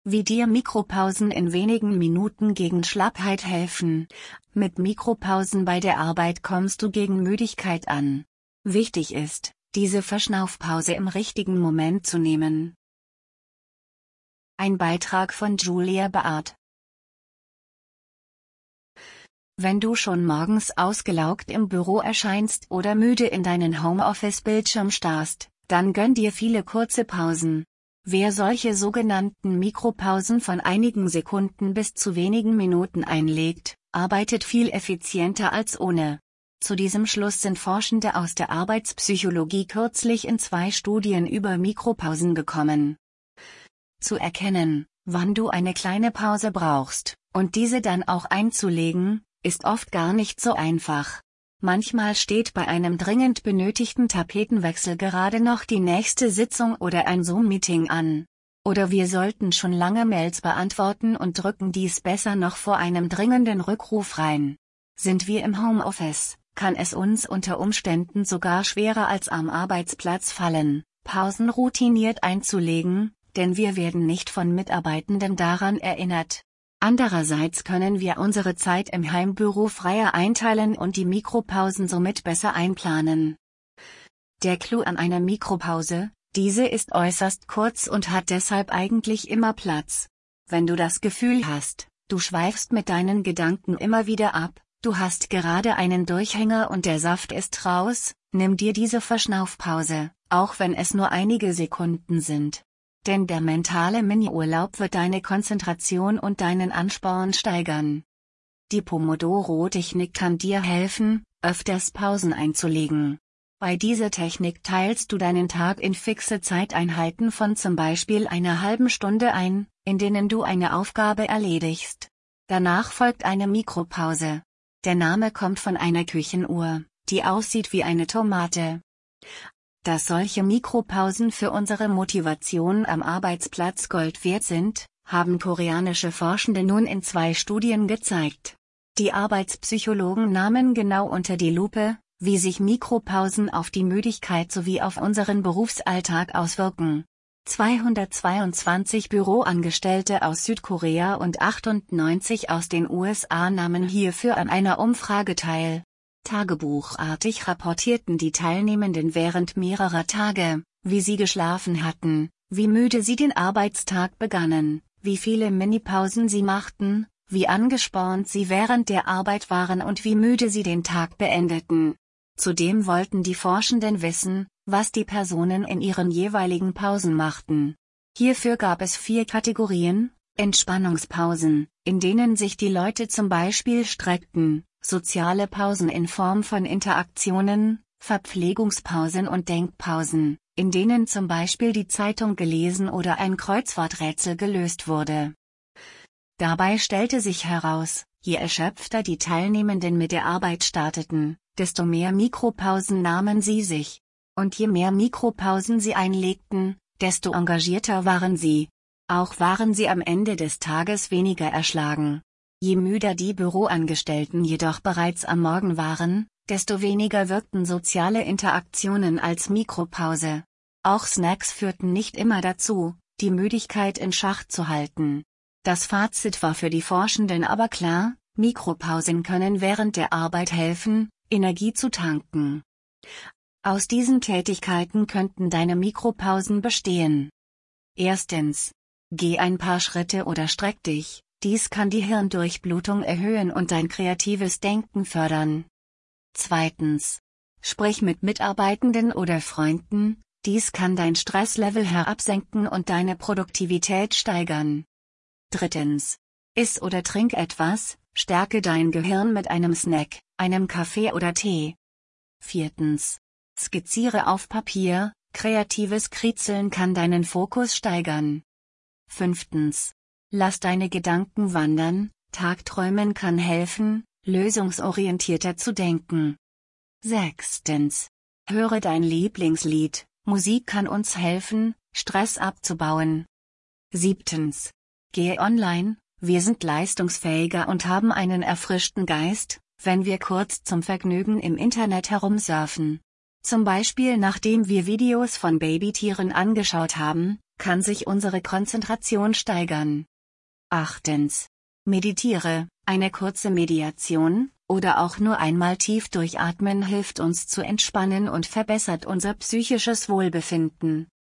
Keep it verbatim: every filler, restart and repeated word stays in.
Wie dir Mikropausen in wenigen Minuten gegen Schlappheit helfen. Mit Mikropausen bei der Arbeit kommst du gegen Müdigkeit an. Wichtig ist, diese Verschnaufpause im richtigen Moment zu nehmen. Ein Beitrag von Julia Baart. Wenn du schon morgens ausgelaugt im Büro erscheinst oder müde in deinen Homeoffice-Bildschirm starrst, dann gönn dir viele kurze Pausen. Wer solche sogenannten Mikropausen von einigen Sekunden bis zu wenigen Minuten einlegt, arbeitet viel effizienter als ohne. Zu diesem Schluss sind Forschende aus der Arbeitspsychologie kürzlich in zwei Studien über Mikropausen gekommen. Zu erkennen, wann du eine kleine Pause brauchst, und diese dann auch einzulegen, ist oft gar nicht so einfach. Manchmal steht bei einem dringend benötigten Tapetenwechsel gerade noch die nächste Sitzung oder ein Zoom-Meeting an. Oder wir sollten schon lange Mails beantworten und drücken dies besser noch vor einem dringenden Rückruf rein. Sind wir im Homeoffice, kann es uns unter Umständen sogar schwerer als am Arbeitsplatz fallen, Pausen routiniert einzulegen, denn wir werden nicht von Mitarbeitenden daran erinnert. Andererseits können wir unsere Zeit im Heimbüro freier einteilen und die Mikropausen somit besser einplanen. Der Clou an einer Mikropause: diese ist äußerst kurz und hat deshalb eigentlich immer Platz. Wenn du das Gefühl hast, du schweifst mit deinen Gedanken immer wieder ab, du hast gerade einen Durchhänger und der Saft ist raus, nimm dir diese Verschnaufpause, auch wenn es nur einige Sekunden sind. Denn der mentale Mini-Urlaub wird deine Konzentration und deinen Ansporn steigern. Die Pomodoro-Technik kann dir helfen, öfters Pausen einzulegen. Bei dieser Technik teilst du deinen Tag in fixe Zeiteinheiten von zum Beispiel einer halben Stunde ein, in denen du eine Aufgabe erledigst. Danach folgt eine Mikropause. Der Name kommt von einer Küchenuhr, die aussieht wie eine Tomate. Dass solche Mikropausen für unsere Motivation am Arbeitsplatz Gold wert sind, haben koreanische Forschende nun in zwei Studien gezeigt. Die Arbeitspsychologen nahmen genau unter die Lupe, wie sich Mikropausen auf die Müdigkeit sowie auf unseren Berufsalltag auswirken. zweihundertzweiundzwanzig Büroangestellte aus Südkorea und achtundneunzig aus den U S A nahmen hierfür an einer Umfrage teil. Tagebuchartig rapportierten die Teilnehmenden während mehrerer Tage, wie sie geschlafen hatten, wie müde sie den Arbeitstag begannen, wie viele Minipausen sie machten, wie angespornt sie während der Arbeit waren und wie müde sie den Tag beendeten. Zudem wollten die Forschenden wissen, was die Personen in ihren jeweiligen Pausen machten. Hierfür gab es vier Kategorien: Entspannungspausen, in denen sich die Leute zum Beispiel streckten, soziale Pausen in Form von Interaktionen, Verpflegungspausen und Denkpausen, in denen zum Beispiel die Zeitung gelesen oder ein Kreuzworträtsel gelöst wurde. Dabei stellte sich heraus, je erschöpfter die Teilnehmenden mit der Arbeit starteten, desto mehr Mikropausen nahmen sie sich. Und je mehr Mikropausen sie einlegten, desto engagierter waren sie. Auch waren sie am Ende des Tages weniger erschlagen. Je müder die Büroangestellten jedoch bereits am Morgen waren, desto weniger wirkten soziale Interaktionen als Mikropause. Auch Snacks führten nicht immer dazu, die Müdigkeit in Schach zu halten. Das Fazit war für die Forschenden aber klar: Mikropausen können während der Arbeit helfen, Energie zu tanken. Aus diesen Tätigkeiten könnten deine Mikropausen bestehen. Erstens. Geh ein paar Schritte oder streck dich. Dies kann die Hirndurchblutung erhöhen und dein kreatives Denken fördern. Zweitens. Sprich mit Mitarbeitenden oder Freunden, dies kann dein Stresslevel herabsenken und deine Produktivität steigern. Drittens. Iss oder trink etwas, stärke dein Gehirn mit einem Snack, einem Kaffee oder Tee. Viertens. Skizziere auf Papier, kreatives Kritzeln kann deinen Fokus steigern. Fünftens. Lass deine Gedanken wandern, Tagträumen kann helfen, lösungsorientierter zu denken. Sechstens. Höre dein Lieblingslied, Musik kann uns helfen, Stress abzubauen. Siebtens. Gehe online, wir sind leistungsfähiger und haben einen erfrischten Geist, wenn wir kurz zum Vergnügen im Internet herumsurfen. Zum Beispiel nachdem wir Videos von Babytieren angeschaut haben, kann sich unsere Konzentration steigern. Achtens. Meditiere. Eine kurze Meditation, oder auch nur einmal tief durchatmen hilft uns zu entspannen und verbessert unser psychisches Wohlbefinden.